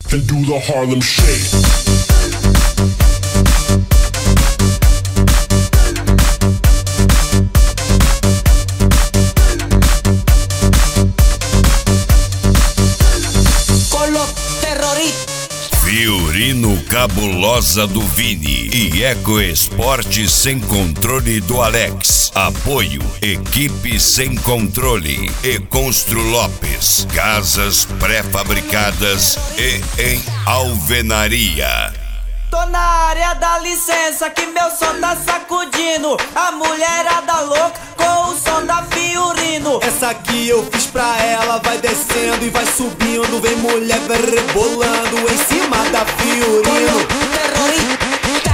and do the Harlem Shake. Fiorino Cabulosa do Vini e Eco Esporte Sem Controle do Alex. Apoio Equipe Sem Controle e Constru Lopes. Casas pré-fabricadas e em alvenaria. Tô na área, dá licença que meu som tá sacudindo a mulherada louca com o som da Fiorino. Essa aqui eu fiz pra ela, vai descendo e vai subindo. Vem mulher, vai rebolando em cima da Fiorino. Terrorista.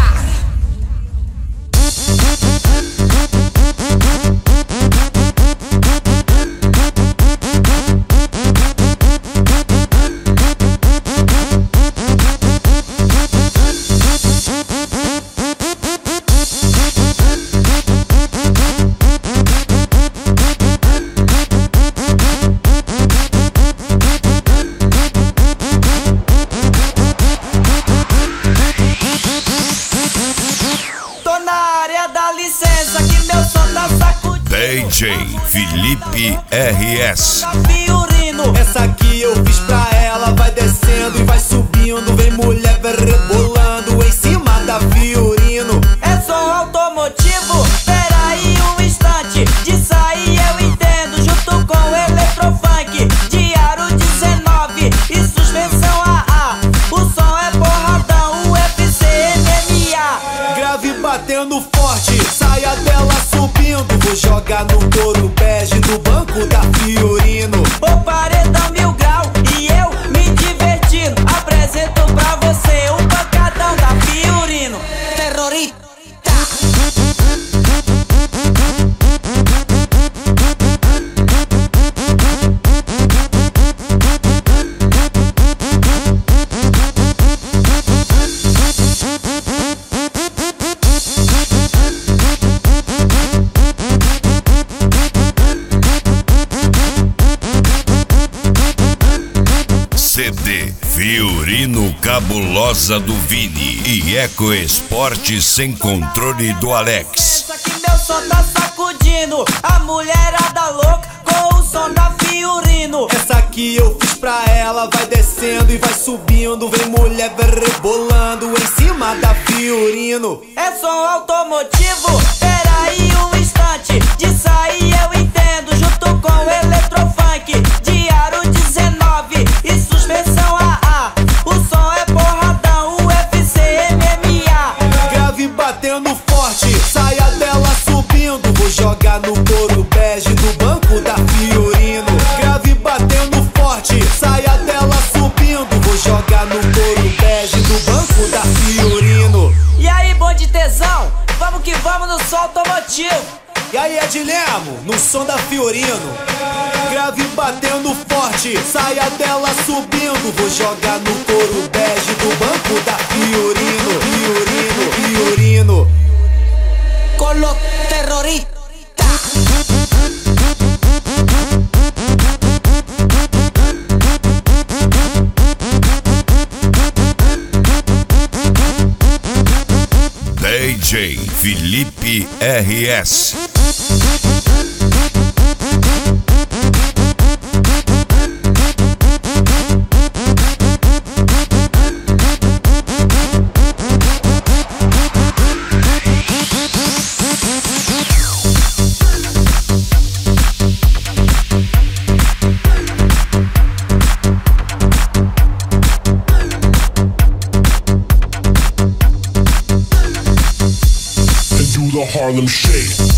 Licença que meu som tá sacudindo DJ Felipe RS. Fiorino. Essa aqui eu fiz pra ela, vai descendo e vai subindo. Vem mulher, vai rebolando em cima da Fiorino. É som automotivo, peraí um instante. Disso aí eu entendo, junto com eletrofunk de aro 19 e suspensão AA. O som é porradão, UFC MMA. Grave batendo forte, saia dela subindo. Vou jogar no couro bege do banco da Fiorino. O paredão 1000 grau e eu me divertindo. Apresento pra você o pancadão da Fiorino. Terrorista. CD Fiorino Cabulosa do Vini e Eco Esporte Sem Controle do Alex. Pensa que meu som tá sacudindo a mulherada louca com o som da Fiorino. Essa aqui eu fiz pra ela, vai descendo e vai subindo. Vem mulher, vai rebolando em cima da Fiorino. É som automotivo, peraí um instante. Disso aí eu entendo, junto com eletrofunk de aro 19 e suspensão AA. O som é porradão, UFC MMA. Grave batendo forte, saia dela subindo. Vou jogar no couro bege do banco da Fiorino. Grave batendo forte, saia dela subindo. Vou jogar no couro bege do banco da Fiorino. E aí, bonde tesão, vamos que vamos no som automotivo. E aí, Edilemo, no som da Fiorino. Grave batendo forte, saia dela subindo. Vou jogar no couro bege do banco da Fiorino. Fiorino. Colo terrorista. DJ Felipe RS. And do the Harlem Shake.